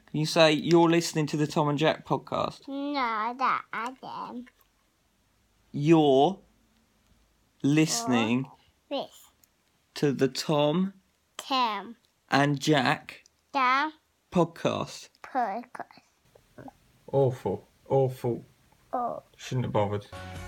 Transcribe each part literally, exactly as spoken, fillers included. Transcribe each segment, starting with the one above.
Can you say you're listening to the Tom and Jack podcast? No, that I am. You're listening This. to the Tom Tim. and Jack Down. podcast. Podcast. Awful. Awful. Oh. Shouldn't have bothered.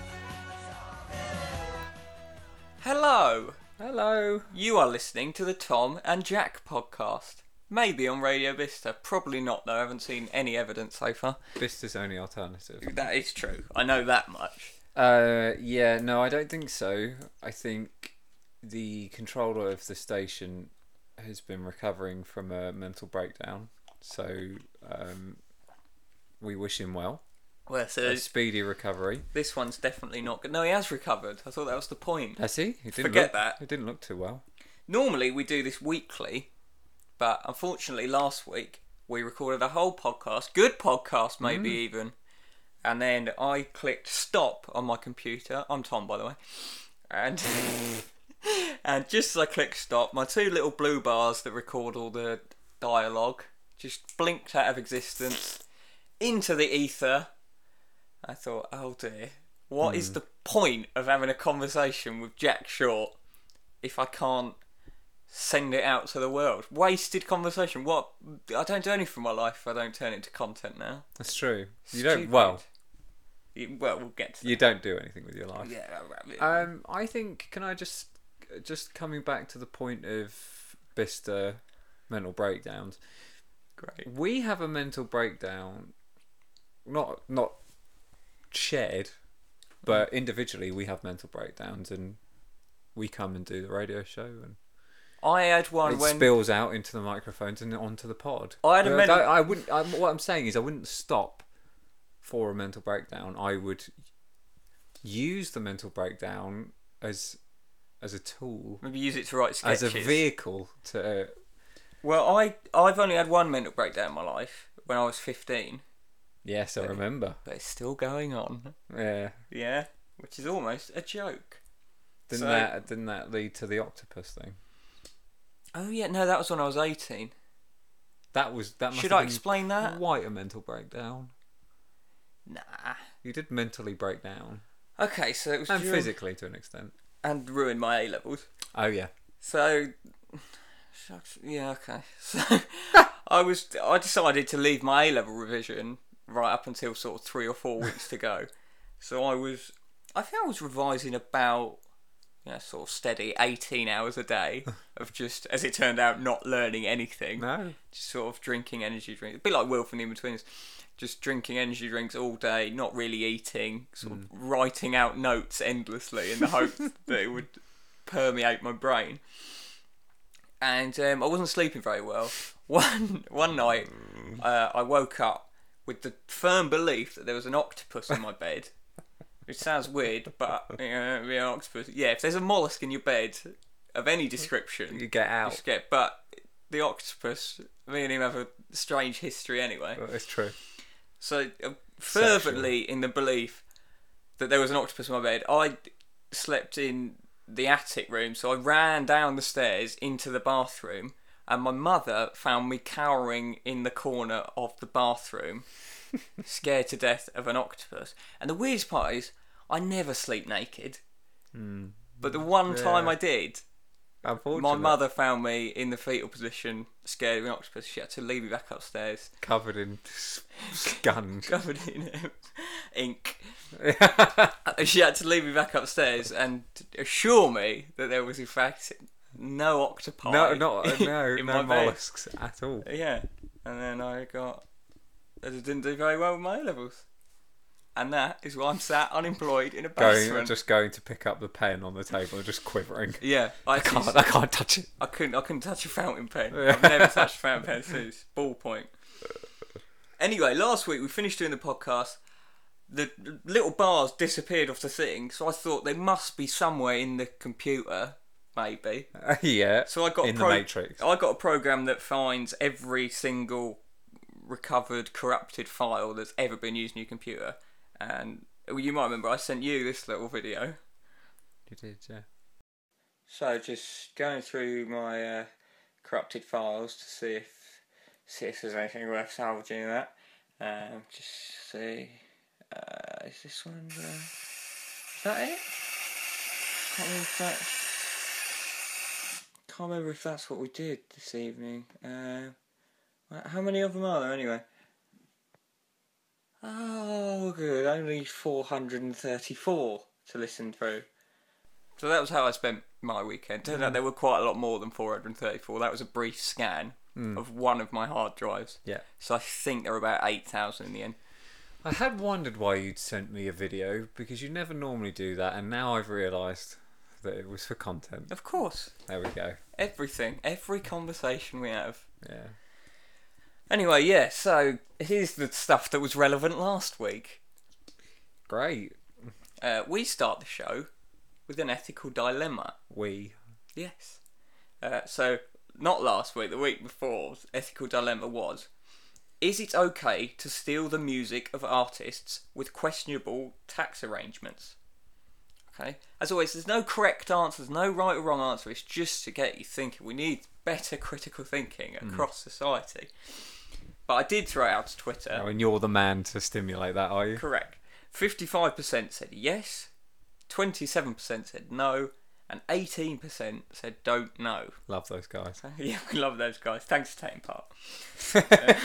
Hello. Hello. You are listening to the Tom and Jack podcast. Maybe on Radio Vista. Probably not, though. I haven't seen any evidence so far. Vista's only alternative. That is true. I know that much. Uh, yeah, no, I don't think so. I think the controller of the station has been recovering from a mental breakdown. So, um, we wish him well. Well, so A speedy recovery. this one's definitely not good. No, he has recovered. I thought that was the point. Has he? He didn't Forget look, that. It didn't look too well. Normally we do this weekly, but unfortunately last week we recorded a whole podcast, good podcast maybe Mm. even, and then I clicked stop on my computer. I'm Tom, by the way, and and just as I clicked stop, my two little blue bars that record all the dialogue just blinked out of existence into the ether. I thought, oh dear, what is Mm. the point of having a conversation with Jack Short if I can't send it out to the world? Wasted conversation. What? I don't do anything in my life if I don't turn it into content now. That's true. You don't. Stupid. Well, You- well, we'll get to you don't do anything with your life. that. Yeah, right. Um, I think. Can I just, just coming back to the point of Bista mental breakdowns. Great. We have a mental breakdown, not not shared, but individually we have mental breakdowns, and we come and do the radio show, and I had one it when spills out into the microphones and onto the pod. I had a But mental- I, I wouldn't. I, what I'm saying is, I wouldn't stop for a mental breakdown. I would use the mental breakdown as as a tool, maybe use it to write sketches. as a vehicle to. Well, I I've only had one mental breakdown in my life when I was fifteen, Yes, I remember. but it's still going on. Yeah. Yeah, which is almost a joke. Didn't So- that didn't that lead to the octopus thing? Oh yeah, no, that was when I was eighteen. That was that. Must Should have I been explain that? Quite a mental breakdown. Nah. You did mentally break down, Okay, so it was and during- physically to an extent. and ruined my A levels. Oh yeah. So, shucks, yeah, okay. So I was I decided to leave my A level revision right up until sort of three or four weeks to go. So I was, I think I was revising about, you know, sort of steady eighteen hours a day of just, as it turned out, not learning anything. No. Just sort of drinking energy drinks. A bit like Will from the In-Betweens. Just drinking energy drinks all day, not really eating, sort of writing out notes endlessly in the hope that it would permeate my brain. And um, I wasn't sleeping very well. One one night, uh, I woke up with the firm belief that there was an octopus in my bed. Which sounds weird, but you know, an octopus. Yeah, if there's a mollusk in your bed of any description, You get you out. just get. But the octopus, me and him have a strange history anyway. Well, it's true. So uh, fervently in the belief that there was an octopus in my bed, I slept in the attic room. So I ran down the stairs into the bathroom, and my mother found me cowering in the corner of the bathroom, scared to death of an octopus. And the weirdest part is, I never sleep naked. Mm. But the one time Yeah. I did, Unfortunately, my mother found me in the fetal position, scared of an octopus. She had to leave me back upstairs, covered in scunge. covered in ink. She had to leave me back upstairs and assure me that there was in fact no octopi. no, not no, in no my bed. mollusks at all. Yeah, and then I got, I just didn't do very well with my A levels, and that is why I'm sat unemployed in a basement. Going, just going to pick up the pen on the table and just quivering. Yeah, I, I actually- can't, I can't touch it. I couldn't. I couldn't touch a fountain pen. I've never touched a fountain pen since. Ballpoint. Anyway, last week we finished doing the podcast. The little bars disappeared off the thing, so I thought they must be somewhere in the computer, maybe. Uh, yeah. So I got in a pro- the Matrix. I got a program that finds every single recovered, corrupted file that's ever been used in your computer. And well, you might remember I sent you this little video. You did, yeah. So just going through my uh, corrupted files to see if see if there's anything worth salvaging in that. Um, just see. Uh, is this one? Uh, is that it? Can't remember if that's. Can't remember if that's what we did this evening. Uh, how many of them are there anyway? Oh, good. Only four hundred thirty-four to listen through. So that was how I spent my weekend. Turned mm. out there were quite a lot more than four hundred thirty-four. That was a brief scan mm. of one of my hard drives. Yeah. So I think there were about eight thousand in the end. I had wondered why you'd sent me a video, because you never normally do that, and now I've realised that it was for content. Of course. There we go. Everything. Every conversation we have. Yeah. Anyway, yeah, so here's the stuff that was relevant last week. Great. Uh, we start the show with an ethical dilemma. We. Yes. Uh, so, not last week, the week before, ethical dilemma was, is it okay to steal the music of artists with questionable tax arrangements? Okay. As always, there's no correct answer, there's no right or wrong answer, it's just to get you thinking. We need better critical thinking across mm. society. But I did throw it out to Twitter. Oh, and you're the man to stimulate that, are you? Correct. fifty-five percent said yes, twenty-seven percent said no, and eighteen percent said don't know. Love those guys. Yeah, we love those guys. Thanks for taking part. uh,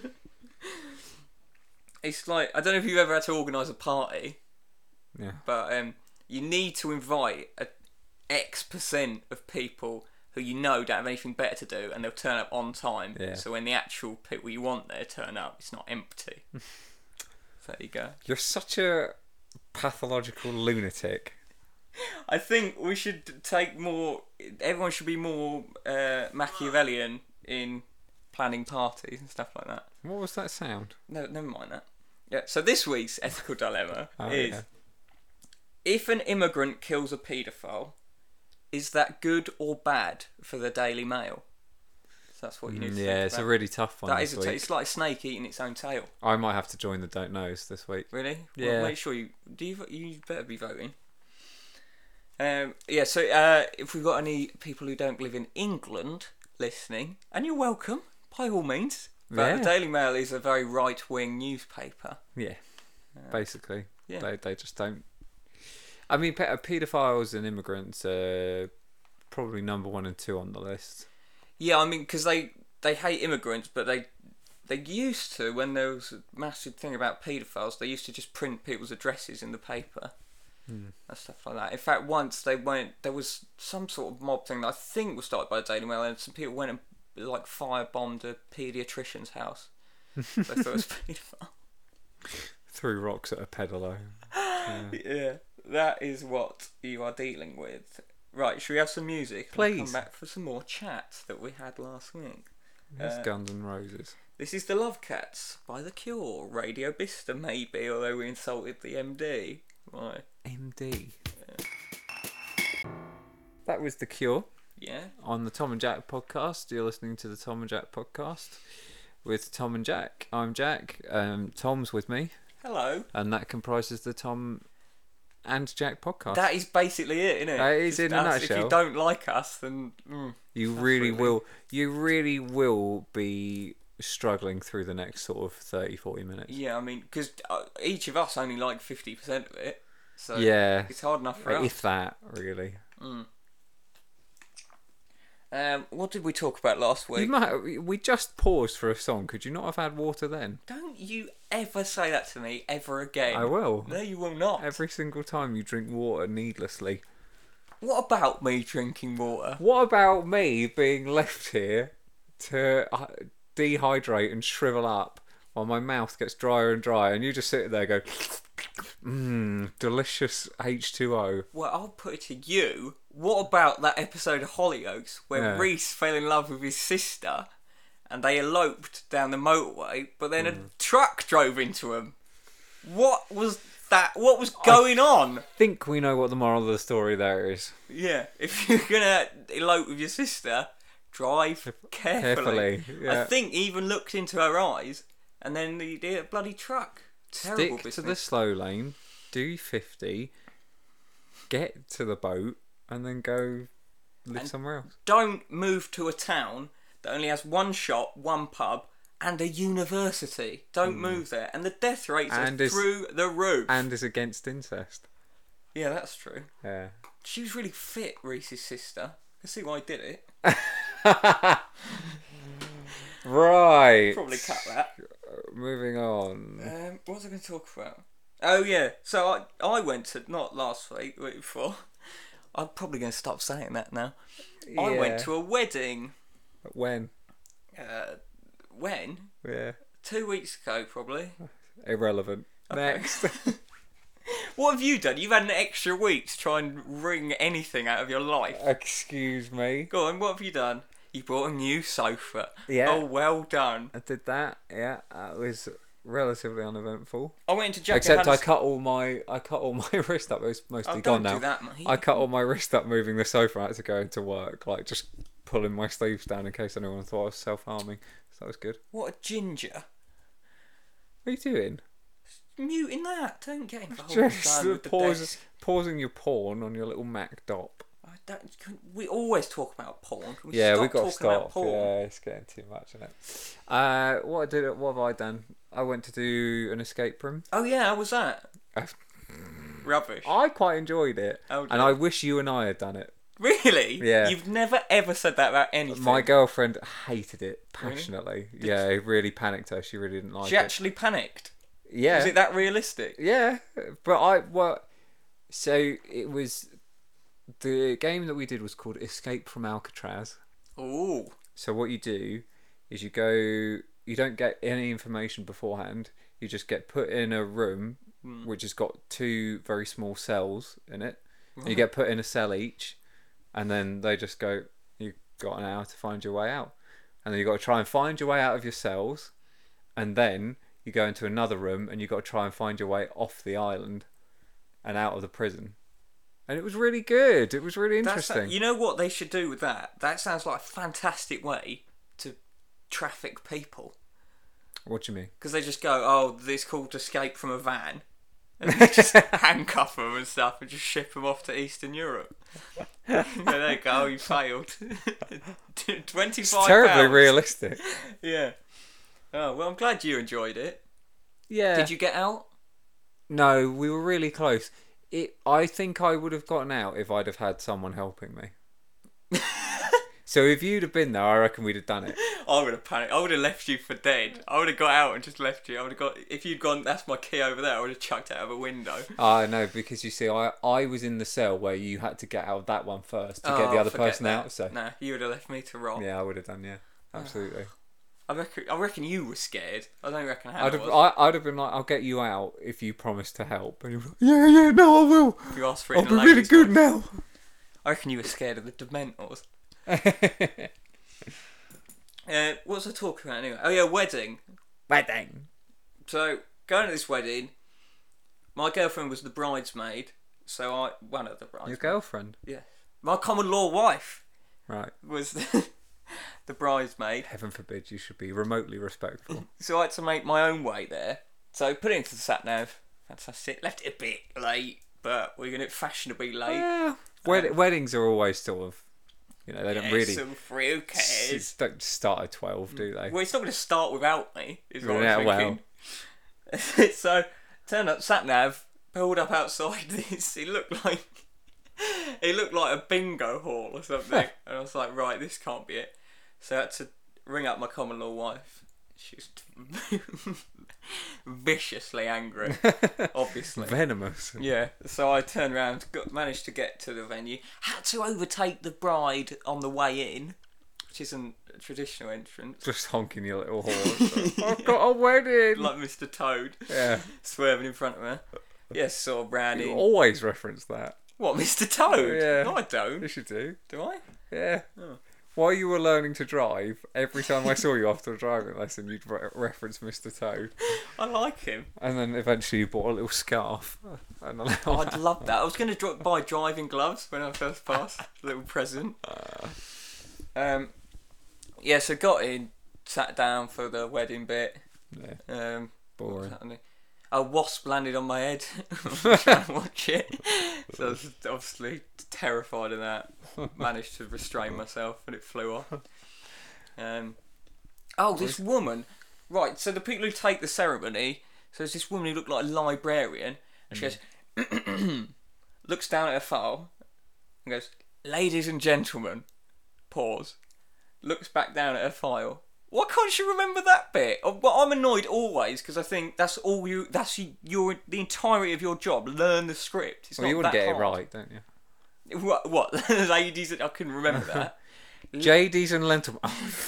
it's like, I don't know if you've ever had to organise a party. Yeah. But um, you need to invite a X percent of people who you know don't have anything better to do, and they'll turn up on time. Yeah. So when the actual people you want there turn up, it's not empty. So there you go. You're such a pathological lunatic. I think we should take more. Everyone should be more uh, Machiavellian in planning parties and stuff like that. What was that sound? No, never mind that. Yeah. So this week's ethical dilemma oh, is: yeah. if an immigrant kills a paedophile, is that good or bad for the Daily Mail? So that's what you need to mm, think Yeah, it's about. a really tough one. That this is a t- week. it's like a snake eating its own tail. I might have to join the don't knows this week. Really? Yeah. Well, make sure you do. You, you better be voting. Um, yeah. So uh, if we've got any people who don't live in England listening, and you're welcome by all means. But yeah. the Daily Mail is a very right-wing newspaper. Yeah. Uh, Basically, yeah. They they just don't. I mean, pe- paedophiles and immigrants are probably number one and two on the list. Yeah, I mean, because they, they hate immigrants, but they they used to, when there was a massive thing about paedophiles, they used to just print people's addresses in the paper mm. and stuff like that. In fact, once they went, there was some sort of mob thing that I think was started by the Daily Mail, and some people went and like firebombed a paediatrician's house. They thought it was paedophile. Threw rocks at a peddler. Yeah. Yeah, that is what you are dealing with. Right, should we have some music? Please. And come back for some more chat that we had last week. It's Uh, Guns N' Roses. This is The Love Cats by The Cure. Radio Bista, maybe, although we insulted the M D. Right. M D. That was The Cure. Yeah. On the Tom and Jack podcast. You're listening to the Tom and Jack podcast with Tom and Jack. I'm Jack. Um, Tom's with me. Hello. And that comprises the Tom and Jack podcast. That is basically it, isn't it? That is in a us. nutshell. If you don't like us, then mm, you really will. You really will be struggling through the next sort of thirty, forty minutes. Yeah, I mean, because uh, each of us only like fifty percent of it, so yeah, it's hard enough for us. If that, really. Mm. Um, what did we talk about last week? You might, we just paused for a song. Could you not have had water then? Don't you ever say that to me ever again. I will. No, you will not. Every single time you drink water needlessly. What about me drinking water? What about me being left here to uh, dehydrate and shrivel up while my mouth gets drier and drier, and you just sit there and go, mmm, delicious H two O. Well, I'll put it to you. What about that episode of Hollyoaks where yeah. Reese fell in love with his sister and they eloped down the motorway, but then mm. a truck drove into them? What was that? What was going I on? I think we know what the moral of the story there is. Yeah, if you're gonna elope with your sister, drive carefully. Carefully, yeah. I think he even looked into her eyes, and then the, the bloody truck. Terrible Stick business. to the slow lane, do fifty, get to the boat, and then go live and somewhere else. Don't move to a town that only has one shop, one pub, and a university. Don't move there. And the death rates And are is- through the roof. And is against incest. Yeah, that's true. Yeah. She was really fit, Reese's sister. I can see why I did it. Right. Probably cut that. Moving on. Um, what was I going to talk about? Oh yeah, so I I went to, not last week, the week before. I'm probably going to stop saying that now. I went Yeah. to a wedding. When? Uh, when? Yeah. Two weeks ago, probably. Irrelevant. Next. What have you done? You've had an extra week to try and wring anything out of your life. Excuse me. Go on, what have you done? You bought a new sofa. Yeah. Oh, well done. I did that. Yeah. That was relatively uneventful. I went into Jack Except I Hannes- cut all my I cut all my wrist up. It was mostly Oh, gone don't now. do that, mate. I cut all my wrist up moving the sofa. I had to go into work, like just pulling my sleeves down in case anyone thought I was self harming. So that was good. What a ginger. What are you doing? Muting that. Don't get involved. Just with the pause, desk. pausing your porn on your little Mac dop. I don't, can, we always talk about porn. Can we Yeah, stop we've got to talking about stop. porn? Yeah, it's getting too much, isn't it? Uh, what I did? What have I done? I went to do an escape room. Oh yeah, how was that? I've- Rubbish. I quite enjoyed it, Oh, and dear. I wish you and I had done it. Really? Yeah. You've never ever said that about anything. My girlfriend hated it Really? passionately. Yeah, it really panicked her. She really didn't like She it. actually panicked. Yeah. Is it that realistic? Yeah, but I well, so it was the game that we did was called Escape from Alcatraz. Ooh. So what you do is you go, you don't get any information beforehand. You just get put in a room Hmm. which has got two very small cells in it. And you get put in a cell each, and then they just go, "You got an hour to find your way out," and then you got to try and find your way out of your cells, and then you go into another room and you got to try and find your way off the island and out of the prison. And it was really good. It was really That's interesting. you know what they should do with that? That sounds like a fantastic way to traffic people. What do you mean? Because they just go, oh, this called escape from a van. And they just handcuff them and stuff and just ship them off to Eastern Europe. Yeah, there you go, you failed. twenty-five It's terribly pounds. realistic. Yeah. Oh, well, I'm glad you enjoyed it. Yeah. Did you get out? No, we were really close. It. I think I would have gotten out if I'd have had someone helping me. So if you'd have been there, I reckon we'd have done it. I would have panicked. I would have left you for dead. I would have got out and just left you. I would have got. If you'd gone, that's my key over there. I would have chucked it out of a window. I know, because you see, I, I was in the cell where you had to get out of that one first to get Oh, the other forget person that. out. So Nah, you would have left me to rot. yeah, I would have done. Yeah, absolutely. I reckon. I reckon you were scared. I don't reckon how I'd I have, was. I, I'd have been like, "I'll get you out if you promise to help." And you're like, "Yeah, yeah, no, I will. If you asked for it I'll in be a really lady's good voice. now." I reckon you were scared of the Dementors. Uh, what was I talking about anyway? Oh yeah, wedding. Wedding. So going to this wedding, my girlfriend was the bridesmaid. So I one of the Your bridesmaids. girlfriend, Yeah, my common law wife right? was the bridesmaid. Heaven forbid you should be remotely respectful. So I had to make my own way there. So put it into the sat nav. Fantastic. Left it a bit late, but we're gonna fashionably late. Yeah, Wed- weddings are always sort of, you know, they don't Yeah, really so free, who cares? s- don't start at twelve, do they? Well, it's not going to start without me, is what Yeah, I'm well. thinking. So, turned up, sat nav, pulled up outside this. It looked like it looked like a bingo hall or something, and I was like, right, this can't be it. So I had to ring up my common law wife. She was viciously angry, obviously. Venomous. Yeah, so I turned around, got, managed to get to the venue, had to overtake the bride on the way in, which isn't a traditional entrance, Just honking your little horse. I've got a wedding. like Mister Toad, Yeah, swerving in front of her. Yes, sort of ran you in. always reference that. What, Mister Toad? Yeah. No, I don't. Yes, you do. Do I? Yeah. Oh. While you were learning to drive, every time I saw you after a driving lesson, you'd re- reference Mister Toad. I like him. And then eventually you bought a little scarf. And a little... Oh, I'd love that. I was going to dro- buy driving gloves when I first passed. A little present. Um, yeah, so got in, sat down for the wedding bit. Yeah, Um, what was boring. happening? A wasp landed on my head. I was trying to watch it. So I was obviously terrified of that. Managed to restrain myself and it flew off. Um, oh, this woman. right, so the people who take the ceremony, so there's this woman who looked like a librarian, and she goes, looks down at her file, and goes, ladies and gentlemen, pause, looks back down at her file. Why can't she remember that bit? Oh, well, I'm annoyed always because I think that's all you. That's your the entirety of your job. Learn the script. It's Well, not you want that to get hard. it right, don't you? What? What? Ladies, I couldn't remember that. J Ds and lentil.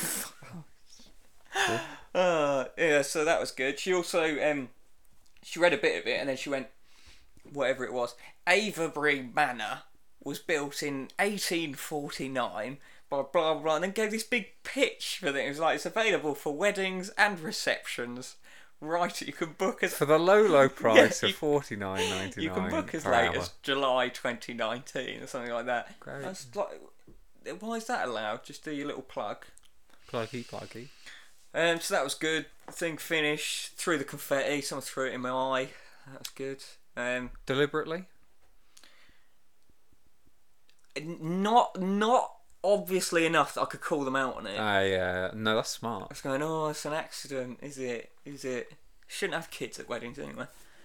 uh, yeah, so that was good. She also um, she read a bit of it and then she went, whatever it was, Avebury Manor was built in eighteen forty-nine. Blah, blah, blah, and then gave this big pitch for it. It was like, it's available for weddings and receptions. Right, you can book as For the low, low price Yeah, of you- forty nine ninety nine. you can book as per late hour. as July twenty nineteen or something like that. Great. That's like, why is that allowed? Just do your little plug. Pluggy, pluggy. Um, so that was good. Thing finished. Threw the confetti. Someone threw it in my eye. That was good. Um, Deliberately? not not obviously enough that I could call them out on it. Ah, yeah. No, that's I smart. was going, oh, it's an accident. Is it? Is it? Shouldn't have kids at weddings anyway.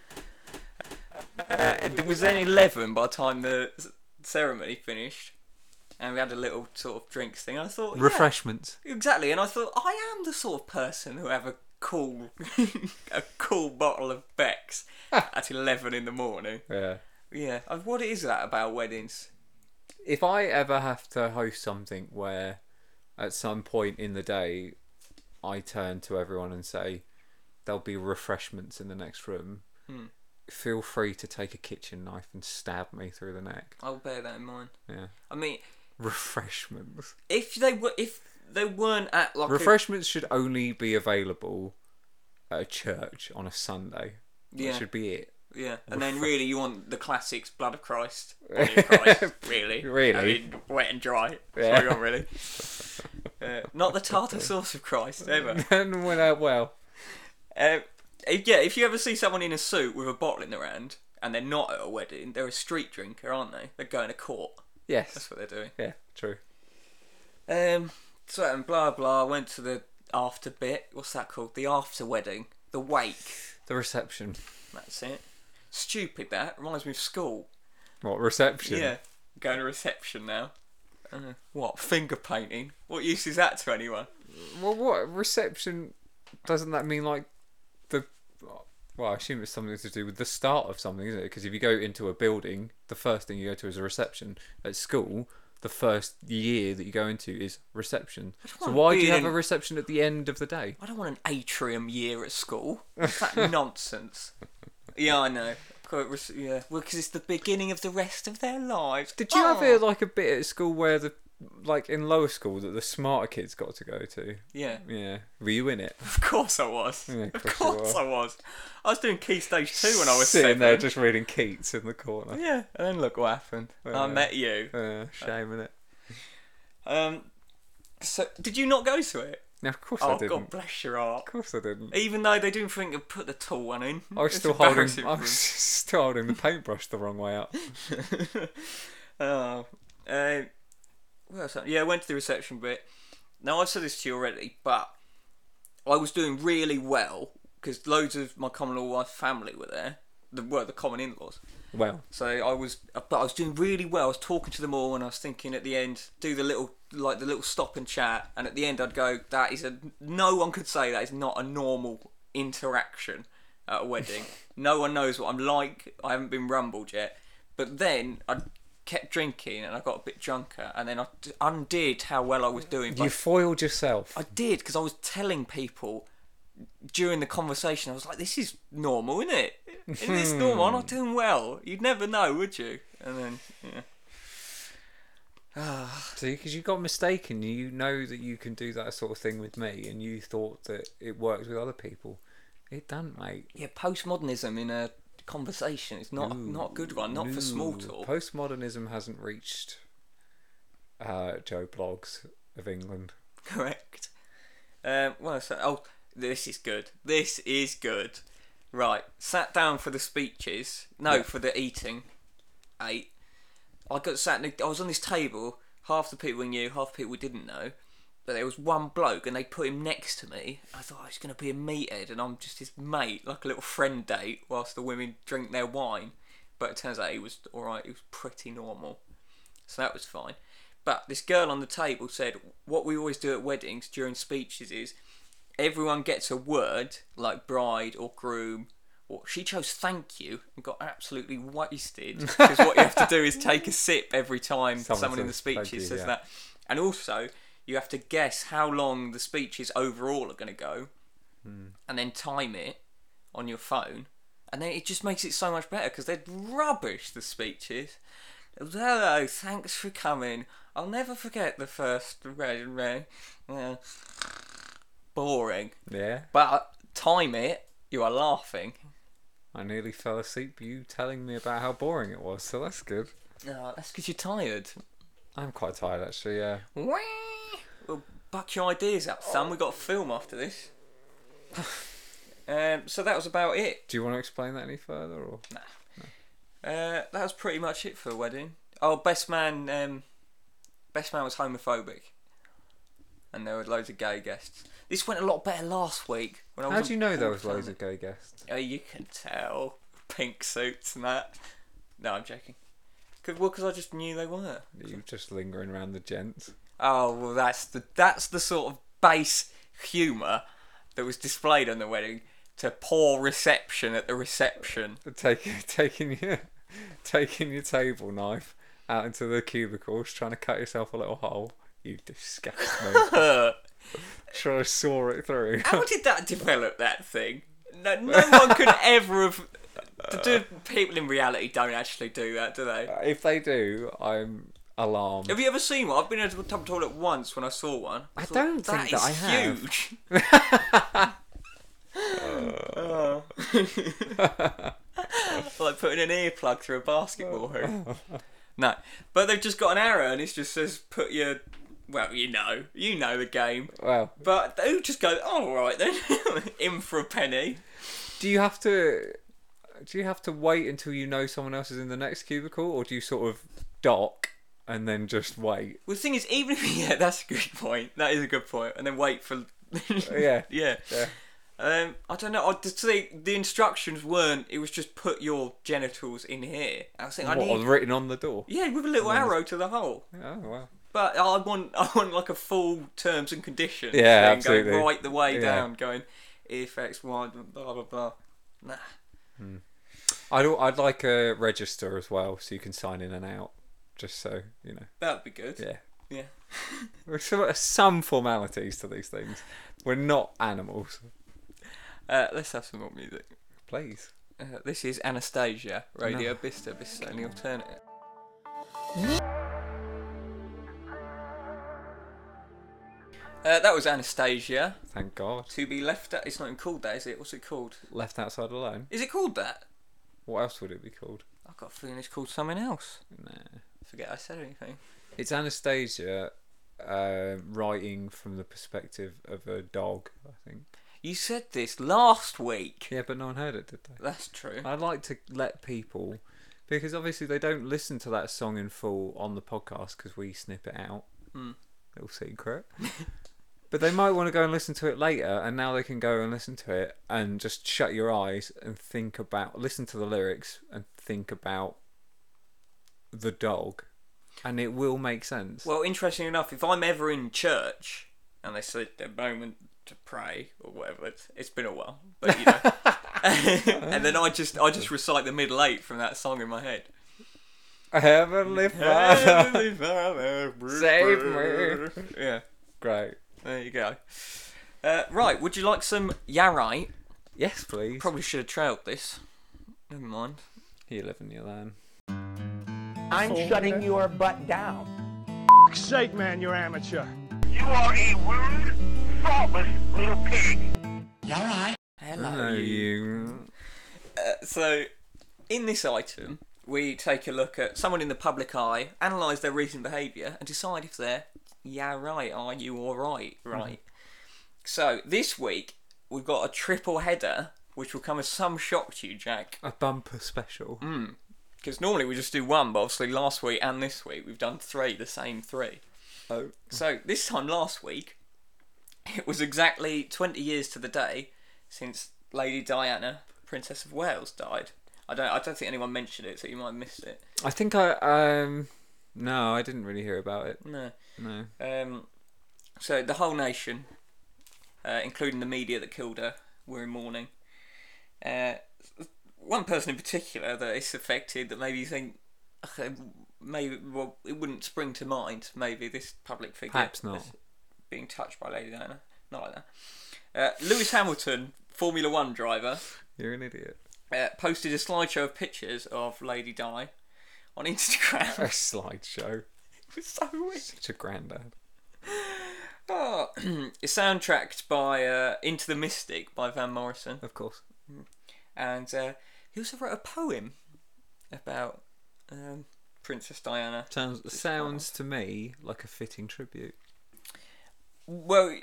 Uh, it was then eleven by the time the s- ceremony finished, and we had a little sort of drinks thing. I thought, yeah, Refreshments. exactly, and I thought I am the sort of person who have a cool, a cool bottle of Beck's at eleven in the morning. Yeah. Yeah, uh, what is that about weddings? If I ever have to host something where at some point in the day I turn to everyone and say there'll be refreshments in the next room, Hmm. feel free to take a kitchen knife and stab me through the neck. I'll bear that in mind. Yeah. I mean, Refreshments. if they were, if they weren't at like a, Refreshments should only be available at a church on a Sunday. Yeah. That should be it. yeah, and then really you want the classics, Blood of Christ, Body of Christ, really, Really? I mean, wet and dry. That's Yeah. what you want, really. Uh, not the tartar sauce of Christ ever. And when I, well, Uh, if- yeah, if you ever see someone in a suit with a bottle in their hand and they're not at a wedding, they're a street drinker, aren't they? They're going to court. yes. That's what they're doing. Yeah, true. Um, so and blah blah. Went to the after bit. What's that called? The after wedding. The wake. The reception. That's it. Stupid. That reminds me of school. What, reception? Yeah, going to reception now. Uh, what finger painting? What use is that to anyone? Well, what, reception, doesn't that mean like the, well, I assume it's something to do with the start of something, isn't it? Because if you go into a building, the first thing you go to is a reception. At school, the first year that you go into is reception. So want why to do be you have in- a reception at the end of the day? I don't want an atrium year at school. What's that nonsense? Yeah, I know. Quite res- Yeah, well, because it's the beginning of the rest of their lives. Did you have Oh. it like a bit at school where the, like in lower school, that the smarter kids got to go to? Yeah, Yeah. Were you in it? of course I was. Yeah, of of course you course were. I was. I was doing Key Stage two when I was sitting seven. there just reading Keats in the corner. Yeah, and then look what happened. I Yeah. met you. Uh, shame in it. Um, so did you not go to it? No, of course I Oh, didn't. God bless your heart. Of course I didn't. Even though they didn't think to put the tool one in. I was It's still holding. embarrassing I for was them. still holding the paintbrush the wrong way up. Oh, uh, what else? Yeah, I went to the reception bit. Now I've said this to you already, but I was doing really well because loads of my common law wife family were there. The were the common in-laws. Well, So I was, but I was doing really well. I was talking to them all, and I was thinking at the end, do the little, like the little stop and chat, and at the end I'd go, that is a, no one could say that is not a normal interaction at a wedding. No one knows what I'm like. I haven't been rumbled yet. But then I kept drinking, and I got a bit drunker, and then I d- undid how well I was doing. you By, foiled yourself. I did, because I was telling people during the conversation, I was like, this is normal, isn't it? Is this normal? I'm not doing well. You'd never know, would you? And then, yeah. See, because you got mistaken. You know that you can do that sort of thing with me, and you thought that it works with other people. It doesn't, mate. Yeah, postmodernism in a conversation is not, not a good one, not for small No. talk. Postmodernism hasn't reached uh, Joe Bloggs of England. Correct. Um, well, so, oh, this is good. This is good. Right, sat down for the speeches. No, Yeah. for the eating. Ate. I got sat. In, I was on this table. Half the people we knew, half the people we didn't know. but there was one bloke and they put him next to me. I thought oh, he's going to be a meathead and I'm just his mate, like a little friend date whilst the women drink their wine. But it turns out he was alright, he was pretty normal. So that was fine. But this girl on the table said, what we always do at weddings during speeches is everyone gets a word, like bride or groom. Or she chose thank you and got absolutely wasted because what you have to do is take a sip every time someone, someone in the speeches you, says yeah. that. And also, you have to guess how long the speeches overall are going to go hmm. and then time it on your phone. And then it just makes it so much better because they're rubbish, the speeches. Hello, thanks for coming. I'll never forget the first red red. Uh, boring. Yeah. But time it, you are laughing. I nearly fell asleep you telling me about how boring it was, so that's good. No, that's because you're tired. I'm quite tired actually, yeah. Whee! Well, buck your ideas up, son. We've got a film after this. Um, so that was about it. Do you want to explain that any further, or nah? No. Uh, that was pretty much it for a wedding. Oh, best man. Um, best man was homophobic, and there were loads of gay guests. This went a lot better last week. When I How do you know there was loads of gay guests? Oh, you can tell. Pink suits and that. No, I'm joking. Cause, well, because I just knew they were. You were just lingering around the gents. Oh well, that's the that's the sort of base humour that was displayed on the wedding. To poor reception at the reception. Taking taking your taking your table knife out into the cubicles, trying to cut yourself a little hole. You disgust me. Trying to saw it through. How did that develop? That thing? No, no one could ever have. Do people in reality don't actually do that, do they? If they do, I'm alarmed. Have you ever seen one? I've been to the tub toilet once when I saw one. I, I thought, don't that think that I have. Huge. Uh. Like putting an earplug through a basketball hoop. No, but they've just got an arrow and it just says put your. Well, you know, you know the game. Well, but they just go, oh, all right then, in for a penny. Do you have to? Do you have to wait until you know someone else is in the next cubicle, or do you sort of dock and then just wait? Well, the thing is, even if yeah, that's a good point. That is a good point, and then wait for. yeah, yeah. yeah. Um, I don't know. I just see the instructions weren't. It was just put your genitals in here. I was thinking, what, I need was written on the door. Yeah, with a little arrow to the hole. Oh wow. But I want, I want like a full terms and conditions. Yeah, thing, absolutely. Going right the way yeah. down, going if X Y blah blah blah. Nah. Hmm. I'd I'd like a register as well, so you can sign in and out, just so you know. That'd be good. Yeah. Yeah. There's some formalities to these things. We're not animals. Uh, let's have some more music. Please. Uh, this is Anastasia, Radio no. Bista, this is only alternative. Uh, that was Anastasia. Thank God. To be left out. It's not even called that, is it? What's it called? Left Outside Alone. Is it called that? What else would it be called? I've got a feeling it's called something else. Nah. Forget I said anything. It's Anastasia uh, writing from the perspective of a dog, I think. You said this last week. Yeah, but no one heard it, did they? That's true. I'd like to let people, because obviously they don't listen to that song in full on the podcast because we snip it out. Mm. Little secret. But they might want to go and listen to it later, and now they can go and listen to it and just shut your eyes and think about, listen to the lyrics and think about the dog, and it will make sense. Well, interesting enough, if I'm ever in church and they say the moment to pray or whatever, it's, it's been a while, but you know, and then I just I just recite the middle eight from that song in my head. Heavenly Father, Heavenly Father, save me. Yeah, great. There you go. Uh, right, would you like some Yarite? Yes, please. Probably should have trailed this. Never mind. You live in your land. I'm shutting your butt down. For sake, man, you're amateur. You are a rude, thoughtless little pig. Yarite. Hello, Hello you. you. Uh, so, in this item, we take a look at someone in the public eye, analyse their recent behaviour, and decide if they're yeah right, are you alright? Right. Mm-hmm. So, this week, we've got a triple header, which will come as some shock to you, Jack. A bumper special. Mm. Because normally we just do one, but obviously last week and this week we've done three, the same three. Oh. So, this time last week, it was exactly twenty years to the day since Lady Diana, Princess of Wales, died. I don't I don't think anyone mentioned it, so you might have missed it. I think I um no, I didn't really hear about it. No. No. Um, so the whole nation, uh, including the media that killed her, were in mourning. Uh, one person in particular that it's affected, that maybe you think, okay, maybe well, it wouldn't spring to mind. Maybe this public figure, Perhaps not. that's being touched by Lady Diana, not like that. Uh, Lewis Hamilton, Formula One driver, You're an idiot. uh, posted a slideshow of pictures of Lady Di on Instagram. A slideshow. It was so weird. Such a granddad. Oh, it's soundtracked by uh, Into the Mystic by Van Morrison, Of course. and uh, he also wrote a poem about um, Princess Diana. Sounds sounds to me like a fitting tribute. Well,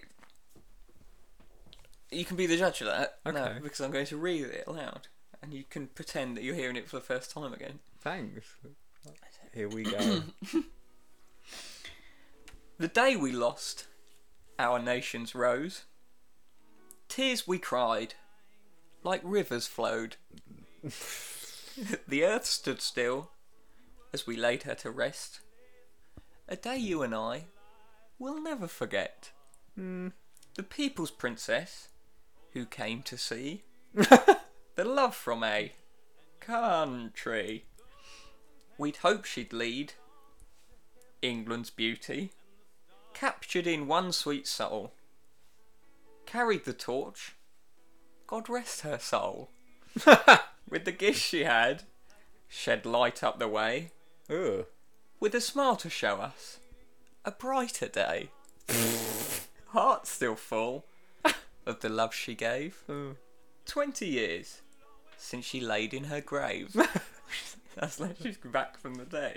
you can be the judge of that now, Okay. because I'm going to read it aloud, and you can pretend that you're hearing it for the first time again. Thanks. Here we go. The day we lost our nation's rose, tears we cried, like rivers flowed. The earth stood still as we laid her to rest. A day you and I will never forget. The people's princess who came to see the love from a country. We'd hoped she'd lead England's beauty, captured in one sweet soul, carried the torch, God rest her soul. With the gifts she had, shed light up the way, Ugh. with a smile to show us a brighter day. Heart still full of the love she gave. Oh. Twenty years since she laid in her grave. That's like she's back from the dead.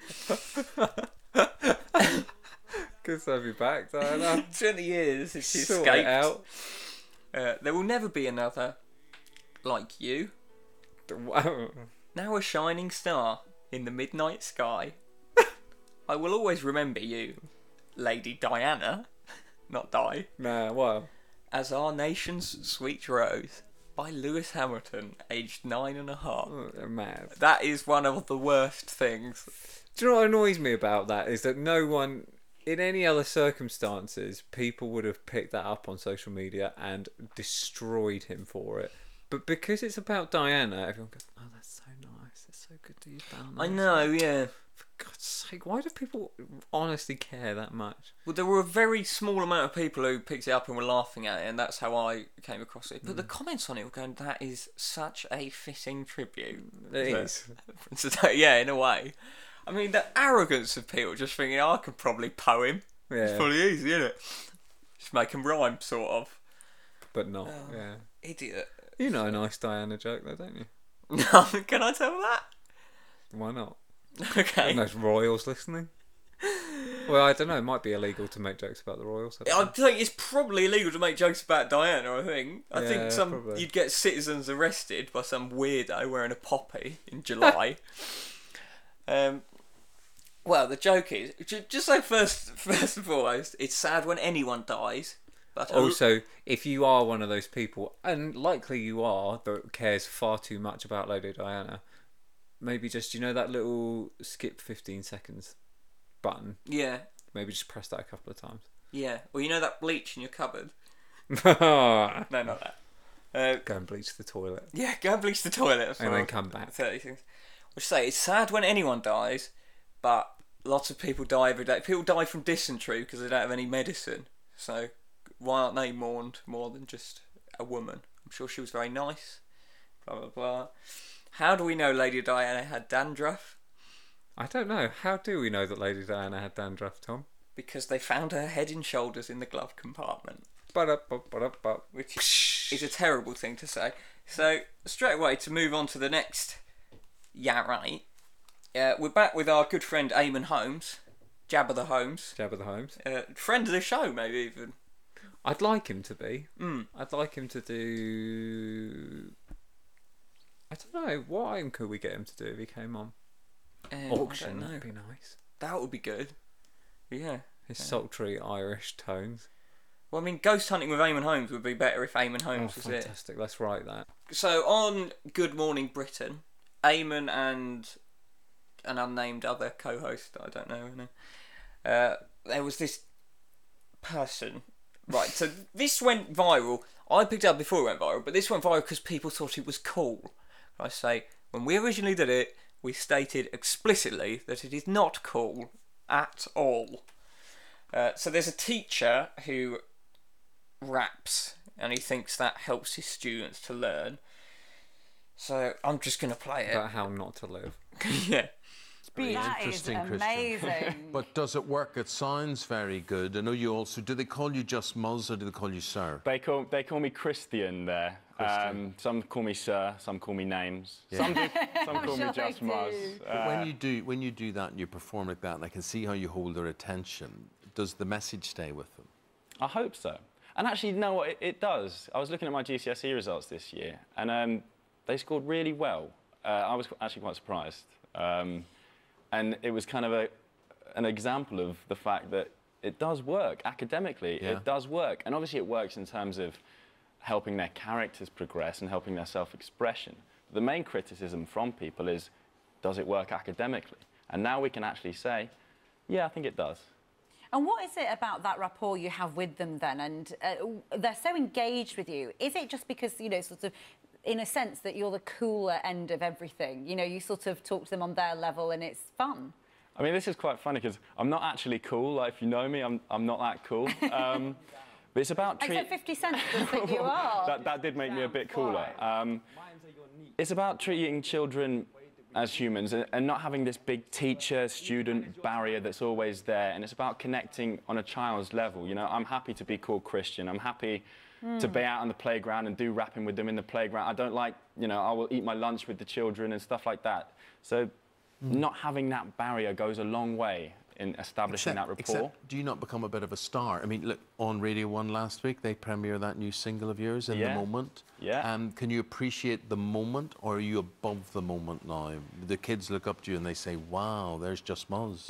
Good to have you back, Diana. Twenty years since she Sort escaped. it out. Uh, there will never be another like you. Wow. Now a shining star in the midnight sky. I will always remember you, Lady Diana, not Di, Nah, well. as our nation's sweet rose by Lewis Hamilton, aged nine and a half. Oh, mad. That is one of the worst things. Do you know what annoys me about that is that no one, in any other circumstances, people would have picked that up on social media and destroyed him for it. But because it's about Diana, everyone goes, "Oh, that's so nice. It's so good that you found that." I know, yeah. For God's sake, why do people honestly care that much? Well, there were a very small amount of people who picked it up and were laughing at it, and that's how I came across it. But the comments on it were going, "That is such a fitting tribute." It to is. Princess Di-" yeah, in a way. I mean, the arrogance of people just thinking, oh, "I could probably poem. It's Yeah, pretty easy, isn't it? Just make them rhyme, sort of." but not. Oh. Yeah. Idiot. You know a nice Diana joke, though, don't you? Can I tell that? Why not? Okay. And those royals listening. Well, I don't know. It might be illegal to make jokes about the royals. I I don't know. think it's probably illegal to make jokes about Diana. I think. I Yeah, think some probably. you'd get citizens arrested by some weirdo wearing a poppy in July. um, well, the joke is ju- just so first, first and foremost, it's sad when anyone dies. But Also, if you are one of those people, and likely you are, that cares far too much about Lady Diana, maybe just, you know, that little skip fifteen seconds button, yeah, maybe just press that a couple of times. yeah. Well, you know that bleach in your cupboard? Go No, not that. Uh, and bleach the toilet. yeah, go and bleach the toilet for And then come back. thirty seconds. Which say it's sad when anyone dies, but lots of people die every day. People die from dysentery because they don't have any medicine. So why aren't they mourned more than just a woman? I'm sure she was very nice. Blah blah blah. How do we know Lady Diana had dandruff? I don't know. How do we know that Lady Diana had dandruff, Tom? Because they found her head and shoulders in the glove compartment, Ba-da-ba-ba-da-ba. which is a terrible thing to say. So straight away to move on to the next. Yeah, right. Uh, we're back with our good friend Eamon Holmes, Jabba the Holmes, Jabba the Holmes. uh, friend of the show, maybe even. I'd like him to be. Mm. I'd like him to do. I don't know. What aim could we get him to do if he came on? Um, Auction. I don't know. That'd be nice. That would be good. Yeah. His Yeah. sultry Irish tones. Well, I mean, Ghost Hunting with Eamon Holmes would be better if Eamon Oh, Holmes was it. fantastic. Let's write that. So on Good Morning Britain, Eamon and an unnamed other co-host, I don't know, her name, uh, there was this person. Right, so this went viral. I picked it up before it went viral, but this went viral because people thought it was cool. I say, when we originally did it, we stated explicitly that it is not cool at all. Uh, so there's a teacher who raps, and he thinks that helps his students to learn. So I'm just going to play it. About how not to live. Yeah. That is Interesting, Christian. amazing. But does it work? It sounds very good. I know you also... Do they call you just Muzz or do they call you Sir? They call they call me Christian there. Christian. Um, some call me Sir, some call me names. Some do, some call sure me just they Muzz. do. But Uh, when you do when you do that and you perform like that, and I can see how you hold their attention, does the message stay with them? I hope so. And actually, you know what? It, it does. I was looking at my G C S E results this year, and um, they scored really well. Uh, I was actually quite surprised. Um, and it was kind of a, an example of the fact that it does work academically. Yeah. It does work. And obviously it works in terms of helping their characters progress and helping their self-expression. The main criticism from people is, does it work academically? And now we can actually say, yeah, I think it does. And what is it about that rapport you have with them then? And uh, they're so engaged with you. Is it just because, you know, sort of, in a sense that you're the cooler end of everything? You know, you sort of talk to them on their level and it's fun. I mean, this is quite funny because I'm not actually cool. Like, if you know me, I'm, I'm not that cool. Um, but it's about... treat- Except fifty Cent does think you are. that, that did make me a bit cooler. Um, it's about treating children as humans and, and not having this big teacher-student barrier that's always there. And it's about connecting on a child's level. You know, I'm happy to be called Christian. I'm happy mm. to be out on the playground and do rapping with them in the playground. I don't like, you know, I will eat my lunch with the children and stuff like that. So mm. not having that barrier goes a long way in establishing Except, that rapport. except, do you not become a bit of a star? I mean, look, on Radio one last week, they premiere that new single of yours, In Yeah. the Moment. Yeah. Um, can you appreciate the moment, or are you above the moment now? The kids look up to you and they say, wow, there's Just Muzz.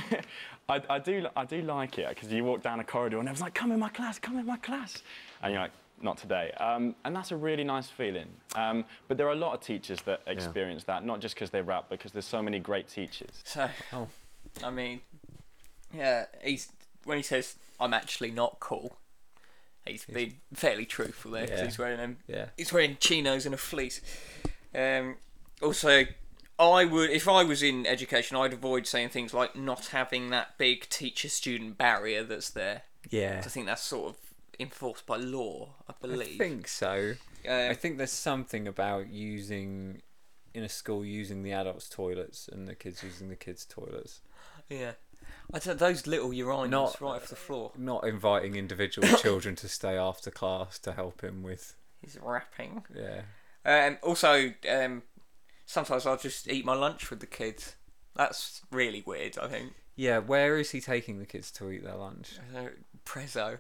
I, I, do, I do like it, because you walk down a corridor and everyone's like, come in my class, come in my class. And you're like, not today. Um, and that's a really nice feeling. Um, but there are a lot of teachers that experience yeah. that, not just because they rap, because there's so many great teachers. So, oh. I mean, yeah, he's when he says, I'm actually not cool, he's been fairly truthful there, because Yeah. he's wearing them. Yeah. He's wearing chinos and a fleece. Um, also, I would, if I was in education, I'd avoid saying things like not having that big teacher-student barrier that's there. Yeah. I think that's sort of enforced by law, I believe. I think so. Um, I think there's something about using, in a school, using the adults' toilets and the kids using the kids' toilets. Yeah. I don't, those little urinals Not- right off the floor. Not inviting individual children to stay after class to help him with. He's rapping. Yeah. Um, also, um, sometimes I'll just eat my lunch with the kids. That's really weird, I think. Yeah, where is he taking the kids to eat their lunch? Uh, Prezzo.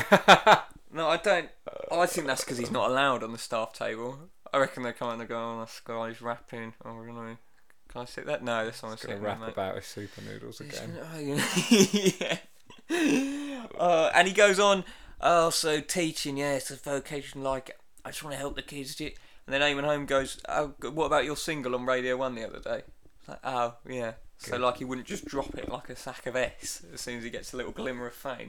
No, I don't. I think that's because he's not allowed on the staff table. I reckon they come and they go, oh, this guy's rapping. Oh, you know, can I sit that? No, that's someone He's going sitting to there, rap mate. about his super noodles again. Oh, yeah. yeah. Uh, and he goes on, oh, so teaching, yeah, it's a vocation, like, I just want to help the kids. do- And then Eamon Home goes, oh, what about your single on Radio one the other day? It's like, oh, yeah. So, Good. like, he wouldn't just drop it like a sack of S as soon as he gets a little glimmer of fame.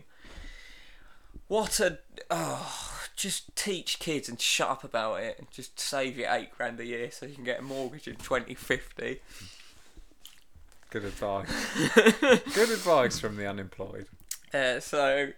What a... Oh, just teach kids and shut up about it. And just save you eight grand a year so you can get a mortgage in twenty fifty. Good advice. Good advice from the unemployed. Uh, so,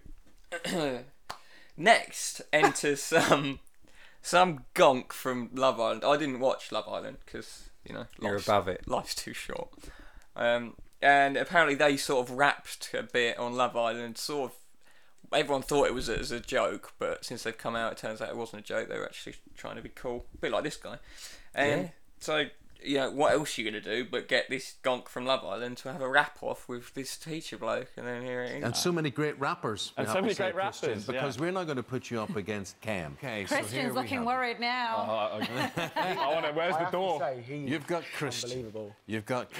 next enters some some gonk from Love Island. I didn't watch Love Island because, you know, You're life's, above it. life's too short. Um, and apparently they sort of rapped a bit on Love Island. Sort of, everyone thought it was as a joke, but since they've come out, it turns out it wasn't a joke. They were actually trying to be cool, a bit like this guy. And Yeah. so, you know, what else are you going to do but get this gonk from Love Island to have a rap off with this teacher bloke, and then here it is. And so many great rappers. we And have so to many say, great Christian, rappers, Because yeah. we're not going to put you up against Cam. Okay, so here Christian's we looking have it. worried now. I want to, where's I the have door? to say, he's You've got Christian. unbelievable. You've got Cam.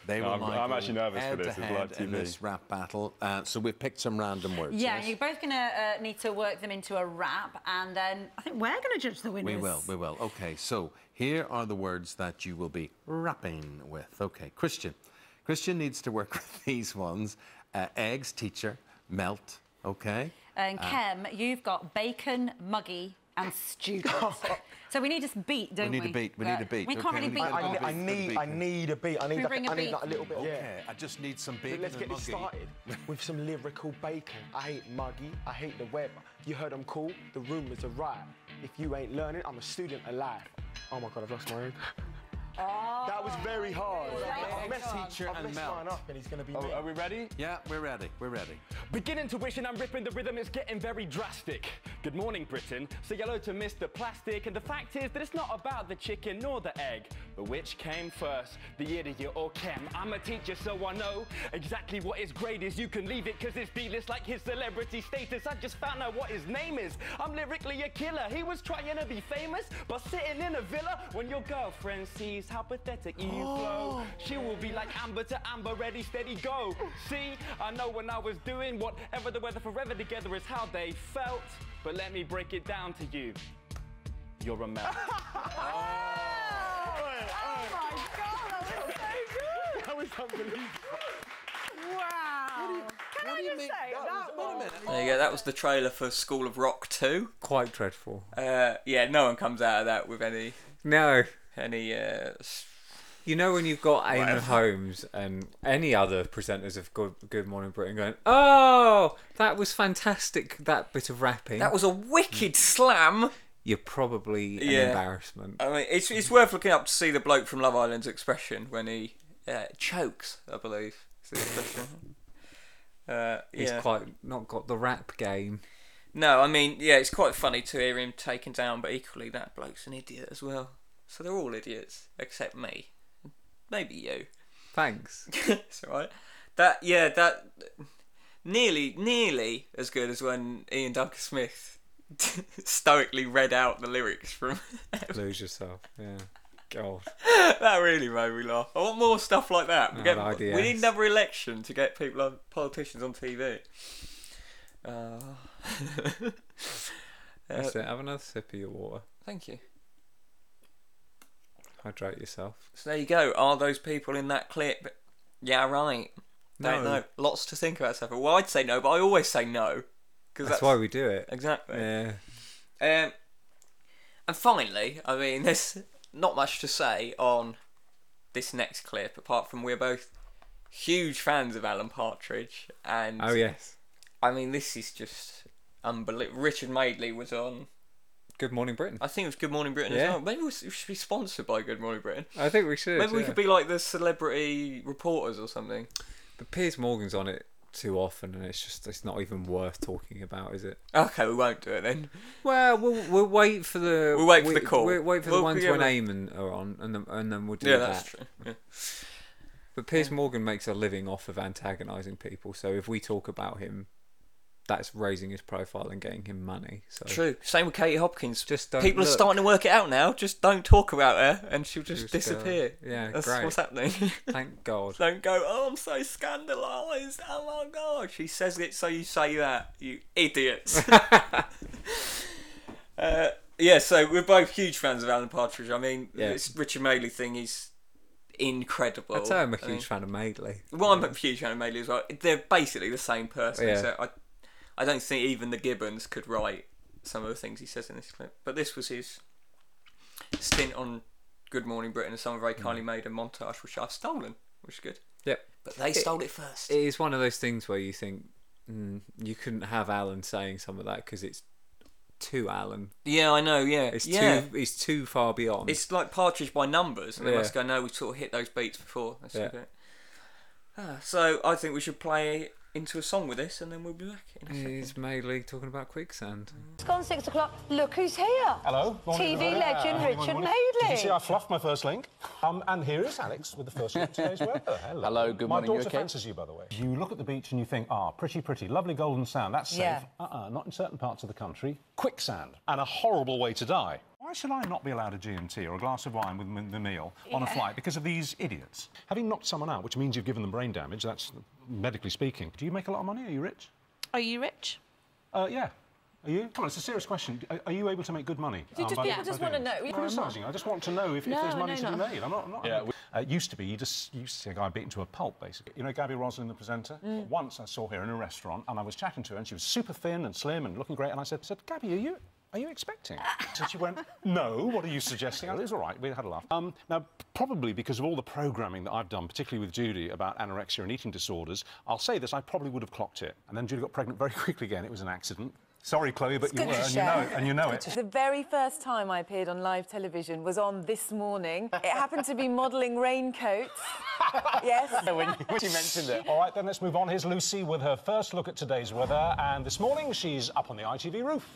They No, will I'm- now I'm go actually nervous for head this. to It's live head T in V. this rap battle. Uh, so we've picked some random words. Yeah, yes? you're both going to uh, need to work them into a rap, and then I think we're going to judge the winners. We will, we will. Okay, so here are the words that you will be rapping with. Okay, Christian. Christian needs to work with these ones. Uh, eggs, teacher, melt, okay? And Kem, you've got bacon, muggy, and student. So we need a beat, don't we? We need a beat, we need a beat. We can't Okay, really we beat. need a I, beat. I, I need, I need a beat. I need, we like, bring a I need beat? like a little bit. Okay, I just need some bacon Let's get and this muggy. started with some lyrical bacon. I hate muggy, I hate the weather. You heard I'm cool, the rumours are right. If you ain't learning, I'm a student alive. Oh my God, I've lost my head. Oh, That was very hard. I've messed, Teacher I've and messed melt. mine up and he's going to be Oh, me. are we ready? Yeah, we're ready, we're ready. Begin intuition, I'm ripping the rhythm, it's getting very drastic. Good morning, Britain. Say hello to Mister Plastic. And the fact is that it's not about the chicken nor the egg, but which came first, the idiot or Kem. I'm a teacher, so I know exactly what his grade is. You can leave it, cause it's D-list like his celebrity status. I just found out what his name is. I'm lyrically a killer. He was trying to be famous, but sitting in a villa. When your girlfriend sees how pathetic you flow, she will be like Amber to Amber, ready, steady, go. See, I know when I was doing whatever the weather forever together is how they felt. But let me break it down to you. You're a melt. That was unbelievable. wow. Can I just say, that was... There you go. That was the trailer for School of Rock two. Quite dreadful. Uh, yeah, no one comes out of that with any No. any. Uh, s- You know when you've got Eamon Whatever. Holmes and any other presenters of Good, Good Morning Britain going, oh, that was fantastic, that bit of rapping. that was a wicked slam. You're probably an Yeah. embarrassment. I mean, it's it's worth looking up to see the bloke from Love Island's expression when he uh, chokes. I believe is the expression. Uh, He's yeah. quite not got the rap game. No, I mean, yeah, it's quite funny to hear him taken down, but equally that bloke's an idiot as well. So they're all idiots except me, maybe you. Thanks. It's alright. That yeah, that nearly nearly as good as when Ian Duncan Smith stoically read out the lyrics from. Lose yourself. Yeah. God. That really made me laugh. I want more stuff like that. We, Oh, get, the I D S. we need another election to get people on politicians on T V. Uh, That's it. Have another sip of your water. thank you. Hydrate yourself. So there you go. Are those people in that clip? Yeah, right. Don't No. know. Lots to think about stuff. Well, I'd say no, but I always say no. Cause That's, why we do it. Exactly. Yeah. Um, and finally, I mean, there's not much to say on this next clip, apart from we're both huge fans of Alan Partridge. And Oh, yes. I mean, this is just unbelievable. Richard Madeley was on, Good Morning Britain. I think it was Good Morning Britain Yeah. as well. Maybe we should be sponsored by Good Morning Britain. I think we should. Maybe we yeah. could be like the celebrity reporters or something. But Piers Morgan's on it too often, and it's just it's not even worth talking about, is it? Okay, we won't do it then. Well, we'll we'll wait for the We'll wait for the call. We'll wait for We'll the ones be when able- Eamon are on, and then and then we'll do Yeah, that. that's true. Yeah. But Piers Morgan makes a living off of antagonising people, so if we talk about him, that's raising his profile and getting him money. So True. Same with Katie Hopkins. Just don't People look. are starting to work it out now. Just don't talk about her, and she'll just, Just, uh, disappear. yeah, That's great. what's happening. Thank God. Don't go. Oh, I'm so scandalised. Oh my God. She says it, so you say that. You idiots. uh, yeah. So we're both huge fans of Alan Partridge. I mean, Yeah. this Richard Madeley thing is incredible. I'd say I'm a I mean, huge fan of Madeley. Well, I'm a huge fan of Madeley as well. They're basically the same person. Yeah. So I, I don't think even the Gibbons could write some of the things he says in this clip. But this was his stint on Good Morning Britain, and someone very kindly made a montage which I've stolen, which is good. Yep. But they stole it first. It is one of those things where you think mm, you couldn't have Alan saying some of that because it's too Alan. Yeah, I know. Yeah, It's yeah. too. It's too far beyond. It's like Partridge by numbers, and they Yeah. must go, no, we sort of hit those beats before. That's Yeah. okay. Ah, so I think we should play into a song with this, and then we'll be back in a second. Is Madeley talking about quicksand? It's gone six o'clock. Look who's here. Hello. T V legend Richard Did you see Madeley. I fluffed my first link? Um, and here is Alex with the first link of today's weather. Hello. Hello, good my morning, you daughter okay? fancies you, by the way. You look at the beach and you think, ah, pretty, pretty, lovely golden sand. That's safe. Yeah. Uh-uh, not in certain parts of the country. Quicksand. And a horrible way to die. I should I not be allowed a G M T or a glass of wine with m- the meal on a Yeah. flight because of these idiots? Having knocked someone out, which means you've given them brain damage, that's medically speaking. Do you make a lot of money? Are you rich? Are you rich? Uh, yeah. Are you? Come on, it's a serious question. Are, are you able to make good money? Do you just- by- people by just doing wanna this? know. I'm No, I'm not. criticising. I just want to know if, if No, there's money no, to be no. made. I'm not. I'm not Yeah, uh, it used to be you just you used to see a guy beaten to a pulp, basically. You know Gabby Roslin, the presenter. Mm. Once I saw her in a restaurant, and I was chatting to her, and she was super thin and slim and looking great. And I said, said Gabby, are you? Are you expecting? So she went, no, what are you suggesting? It was all right, we had a laugh. Um, now, probably because of all the programming that I've done, particularly with Judy, about anorexia and eating disorders, I'll say this, I probably would have clocked it. And then Judy got pregnant very quickly again. It was an accident. Sorry, Chloe, but It's you good were, to and you know it, share. and you know it. The very first time I appeared on live television was on This Morning. It happened to be modelling raincoats. Yes. when, you, when you mentioned it. All right, then let's move on. Here's Lucy with her first look at today's weather. And this morning, she's up on the I T V roof.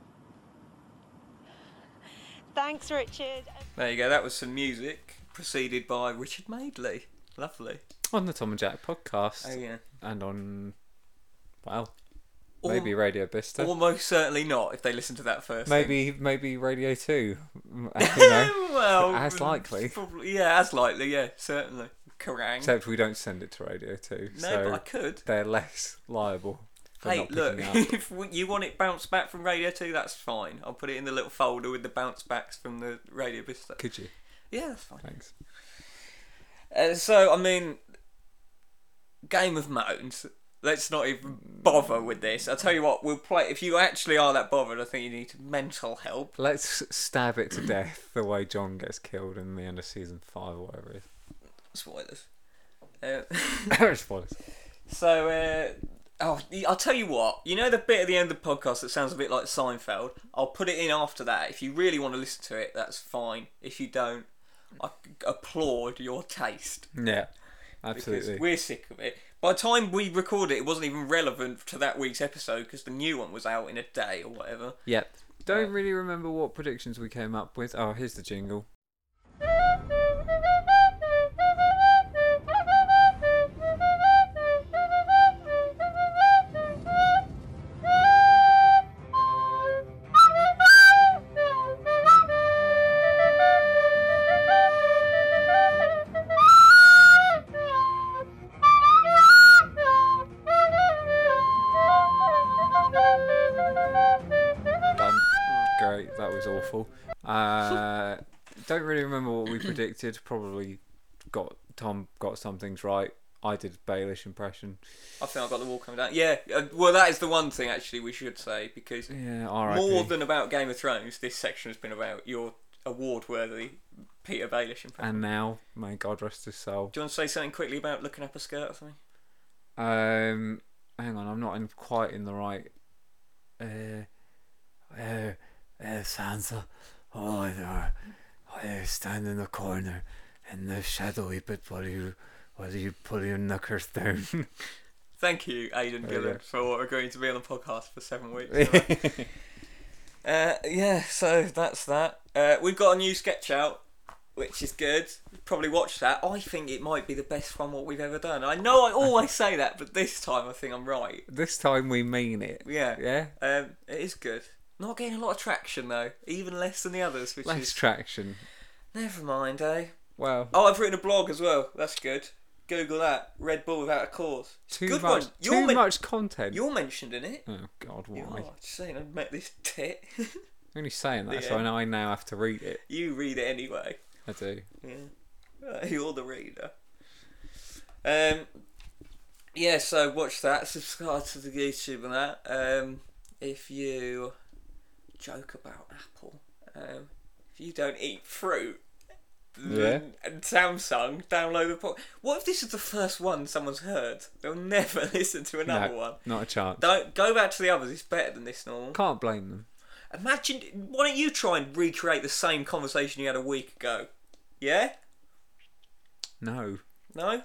Thanks, Richard. There you go. That was some music preceded by Richard Madeley. Lovely. On the Tom and Jack podcast. Oh, yeah. And on, well, Or- maybe Radio Bista. Almost certainly not if they listen to that first. Maybe maybe Radio two. You know, well, as likely. Probably, yeah, as likely, yeah, certainly. Kerrang. Except we don't send it to Radio two. No, so but I could. They're less liable for Hey, not look, picking up. if we- you want it bounced back from Radio two, that's fine. I'll put it in the little folder with the bounce backs from the Radio Bista. Could you? Yeah, that's fine. Thanks. Uh, so, I mean, Game of Moans. Let's not even bother with this. I'll tell you what, we'll play. If you actually are that bothered, I think you need mental help. Let's stab it to death the way John gets killed in the end of season five or whatever it is. Spoilers. Uh, Spoilers. So, uh, oh, I'll tell you what. You know the bit at the end of the podcast that sounds a bit like Seinfeld? I'll put it in after that. If you really want to listen to it, that's fine. If you don't, I applaud your taste. Yeah, absolutely. Because we're sick of it. By the time we recorded it, it wasn't even relevant to that week's episode because the new one was out in a day or whatever. Yep. Don't really remember what predictions we came up with. Oh, here's the jingle. Done. Great, that was awful. Uh, don't really remember what we predicted. Probably got Tom got some things right. I did Baelish impression. I think I got the wall coming down. Yeah, uh, well, that is the one thing actually we should say because Yeah, R I P. more than about Game of Thrones, this section has been about your award-worthy Peter Baelish impression. And now, may God rest his soul. Do you want to say something quickly about looking up a skirt or something? Um, hang on, I'm not in, quite in the right. Uh, uh, uh, Sansa, oh, there, I stand in the corner in the shadowy bit while you, while you pull your knuckers down. Thank you, Aidan There you Gillen, go. for agreeing to be on the podcast for seven weeks. Right. uh, yeah, so that's that. Uh, we've got a new sketch out, which is good. Probably watch that. I think it might be the best one what we've ever done. I know I always say that, but this time I think I'm right. This time we mean it. Yeah. Yeah? Um, it is good. Not getting a lot of traction though, even less than the others, which Less is traction. never mind, eh? Well, Oh, I've written a blog as well. That's good. Google that. Red Bull without a cause. It's a too good much, one. too You're men- much content. You're mentioned in it. Oh God, why? Oh, just saying, I met this tit. Only saying that, The so I end. know I now have to read it. You read it anyway. I do. Yeah. Uh, you're the reader. Um. Yeah. So watch that. Subscribe to the YouTube and that. Um. If you joke about Apple, um, if you don't eat fruit. Yeah. And Samsung download the pod. What if this is the first one someone's heard? They'll never listen to another No, one. not a chance. Don't go back to the others. It's better than this normal. Can't blame them. Imagine. Why don't you try and recreate the same conversation you had a week ago? Yeah. No. No.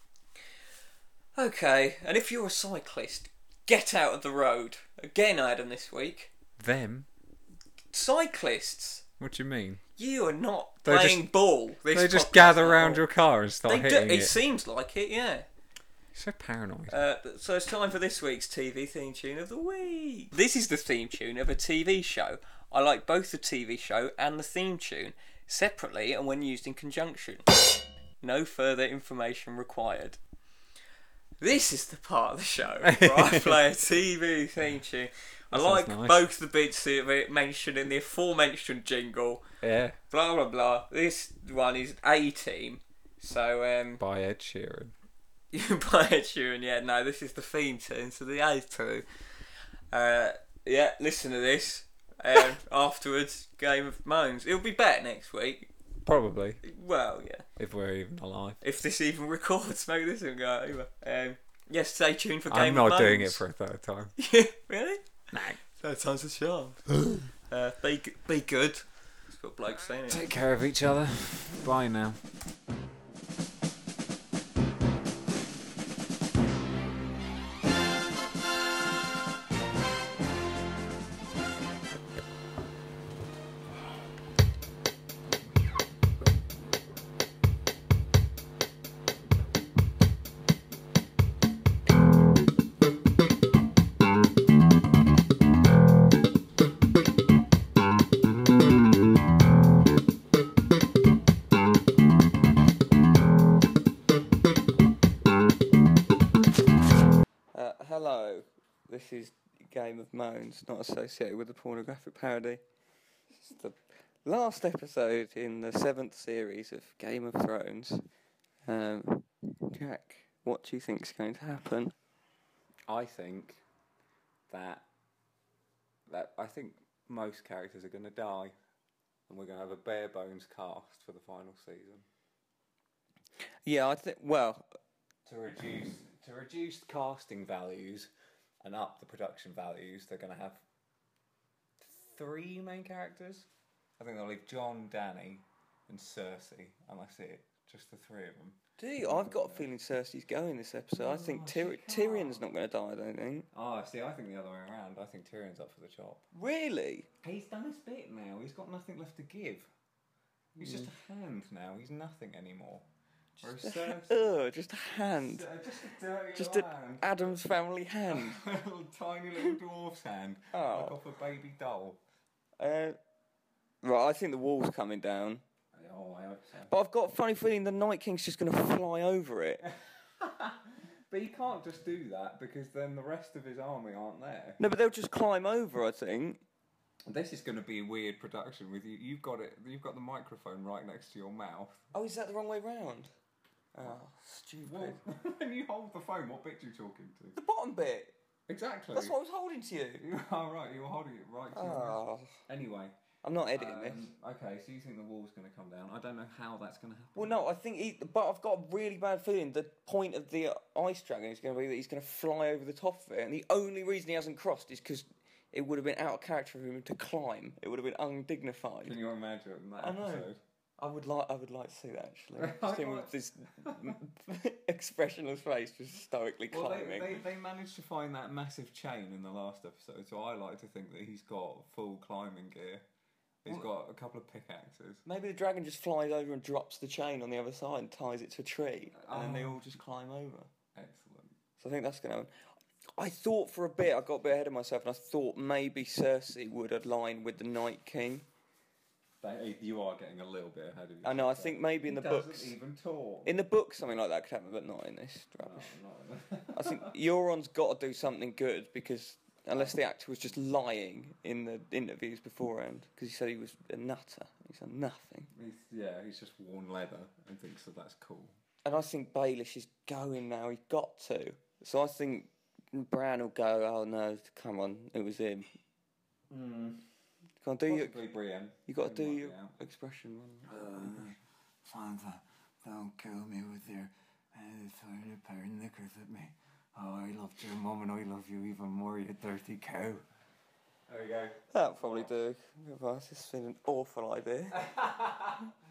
Okay. And if you're a cyclist, get out of the road. Again, I had them this week. Them? Cyclists. What do you mean? You are not They playing just- ball. This They just podcast gather is around not. your car and start They do, hitting it it. seems like it, yeah. So paranoid. Uh, so it's time for this week's T V theme tune of the week. This is the theme tune of a T V show I like both the T V show and the theme tune, separately and when used in conjunction. No further information required. This is the part of the show where I play a T V theme tune. I That like sounds nice. both the bits of it mentioned in the aforementioned jingle. Yeah. Blah blah blah. This one is A-Team. So um By Ed Sheeran. by Ed Sheeran, yeah, no, this is the theme tune, so the A-Team. Uh yeah, listen to this. Um afterwards, Game of Moans. It'll be better next week. Probably. Well, yeah. If we're even alive. If this even records, maybe this will go over. Um yes, stay tuned for Game I'm of not Moans. doing it for a third time. Really? No. Third time's a charm. uh, be, g- be good. That's what Blake's saying. It. Take care of each other. Bye now. Uh, hello, this is Game of Moans, not associated with the pornographic parody. This is the last episode in the seventh series of Game of Thrones. Um, Jack, what do you think's going to happen? I think that that I think most characters are going to die, and we're going to have a bare bones cast for the final season. Yeah, I think. Well, To reduce to reduce casting values and up the production values, they're going to have three main characters. I think they'll leave Jon, Dany, and Cersei, and that's it. Just the three of them. do you? I've got a feeling Cersei's going this episode. I think Tyr- Tyrion's not going to die. I don't think. Oh, see, I think the other way around. I think Tyrion's up for the chop. Really? He's done his bit now. He's got nothing left to give. He's just a hand now. He's nothing anymore. Whereas Just a, Cersei- ugh, just a hand. Uh, just a dirty Just little an hand. Adam's family hand. A little tiny little dwarf's hand. Oh. Like off a baby doll. Uh, right, I think the wall's coming down. Oh, I hope so. But I've got a funny feeling the Night King's just going to fly over it. But he can't just do that because then the rest of his army aren't there. No, but they'll just climb over, I think. This is going to be a weird production with you. You've got it. You've got the microphone right next to your mouth. Oh, is that the wrong way round? Oh, stupid. Well, when you hold the phone, what bit are you talking to? The bottom bit. Exactly. That's what I was holding to you. Oh, right, you were holding it right to your Oh. mouth. Anyway. I'm not editing um, this. Okay, so you think the wall's going to come down. I don't know how that's going to happen. Well, no, I think he... But I've got a really bad feeling the point of the uh, ice dragon is going to be that he's going to fly over the top of it. And the only reason he hasn't crossed is because it would have been out of character for him to climb. It would have been undignified. Can you imagine that I know. episode? I would like. I would like to see that actually. Just him with this expressionless face, just stoically Well, they, climbing. they, they managed to find that massive chain in the last episode, so I like to think that he's got full climbing gear. He's got a couple of pickaxes. Maybe the dragon just flies over and drops the chain on the other side and ties it to a tree, and then they Oh. all just climb over. Excellent. So I think that's going to happen. I thought for a bit, I got a bit ahead of myself, and I thought maybe Cersei would align with the Night King. They, you are getting a little bit ahead of yourself. I know. I think maybe in He the doesn't books, even talk. in the book, something like that could happen, but not in this rubbish. No, not I think Euron's got to do something good because unless the actor was just lying in the interviews beforehand, because he said he was a nutter. He's a nothing. He's, yeah, he's just worn leather and thinks that that's cool. And I think Baelish is going now. He's got to. So I think Bran will go. Oh no! Come on, it was him. Mm. Go on, do your. Possibly Brienne. You got to He do might your be out. expression. Sansa, don't kill me with your uh, throwing a pair of knickers at me. Oh, I loved your mum and I love you even more, you dirty cow. There we go. That'll probably do. This has been an awful idea.